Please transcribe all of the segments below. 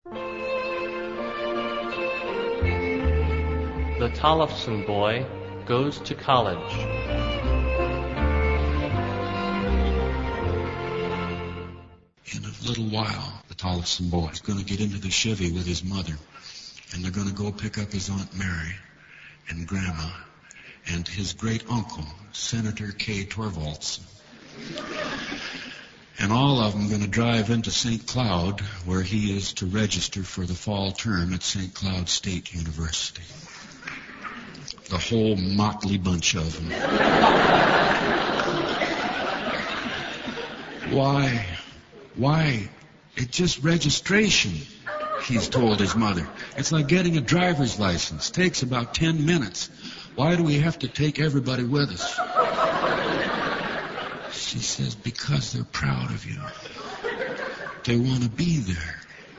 The Tollefson Boy Goes to College. In a little while, the Tollefson boy is going to get into the Chevy with his mother, and they're going to go pick up his Aunt Mary and Grandma and his great-uncle, Senator K. Torvaldsen. And all of them going to drive into St. Cloud, where he is to register for the fall term at St. Cloud State University. The whole motley bunch of them. Why? It's just registration, he's told his mother. It's like getting a driver's license. Takes about 10 minutes. Why do we have to take everybody with us? She says, because they're proud of you. They want to be there.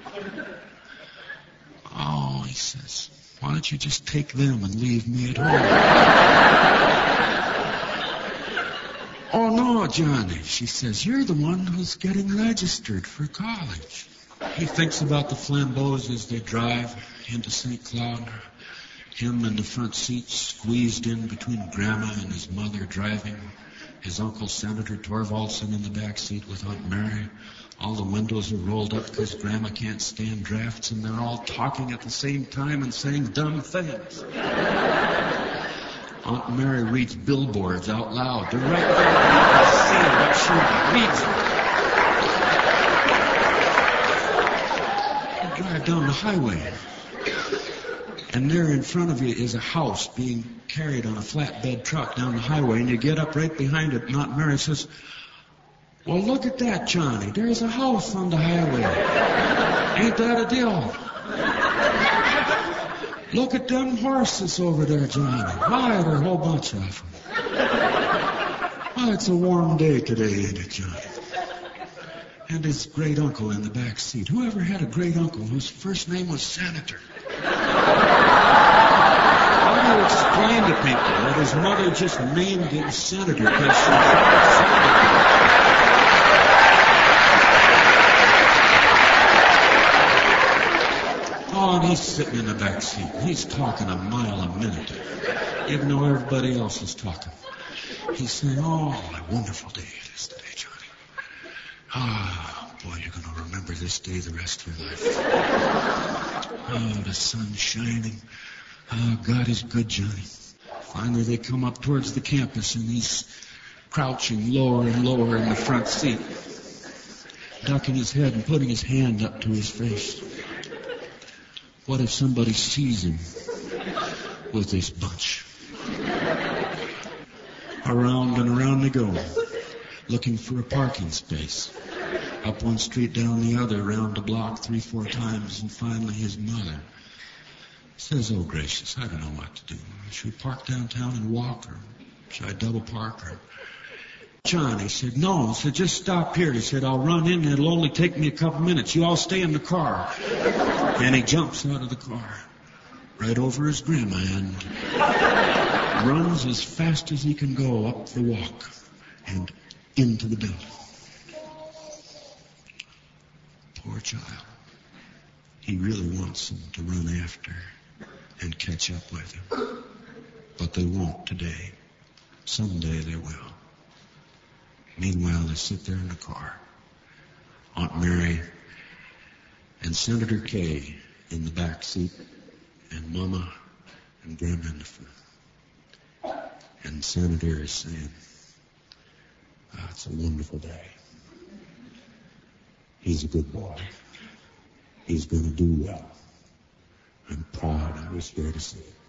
Oh, he says, why don't you just take them and leave me at home? Oh, no, Johnny, she says, you're the one who's getting registered for college. He thinks about the Flambeaus as they drive into St. Cloud. Him in the front seat, squeezed in between Grandma and his mother driving. His uncle, Senator Torvaldsen, in the back seat with Aunt Mary. All the windows are rolled up because Grandma can't stand drafts, and they're all talking at the same time and saying dumb things. Aunt Mary reads billboards out loud. They're right there. You can see what she reads. You drive down the highway, and there in front of you is a house being carried on a flatbed truck down the highway, and you get up right behind it, and Aunt Mary says, well, look at that, Johnny. There's a house on the highway. Ain't that a deal? Look at them horses over there, Johnny. Why, there are a whole bunch of them. Oh, it's a warm day today, ain't it, Johnny? And his great-uncle in the back seat. Whoever had a great-uncle whose first name was Senator? How do you explain to people that his mother just named him Senator because she thought Senator? Oh, and he's sitting in the back seat. He's talking a mile a minute, even though everybody else is talking. He's saying, oh, what a wonderful day it is today, Johnny. Ah, boy, you're going to remember this day the rest of your life. Oh, the sun's shining. Oh, God is good, Johnny. Finally, they come up towards the campus, and he's crouching lower and lower in the front seat, ducking his head and putting his hand up to his face. What if somebody sees him with this bunch? Around and around they go, looking for a parking space. Up one street, down the other, around the block 3-4 times, and finally his mother says, oh, gracious, I don't know what to do. Should we park downtown and walk, or should I double park, or... John, he said, no. He said, just stop here. He said, I'll run in and it'll only take me a couple minutes. You all stay in the car. And he jumps out of the car, right over his grandma, and runs as fast as he can go up the walk and into the building. Poor child. He really wants them to run after and catch up with him. But they won't today. Someday they will. Meanwhile, they sit there in the car. Aunt Mary and Senator K in the back seat, and Mama and Grandma in the front. And Senator is saying, it's a wonderful day. He's a good boy. He's going to do well. I'm proud I was here to see it.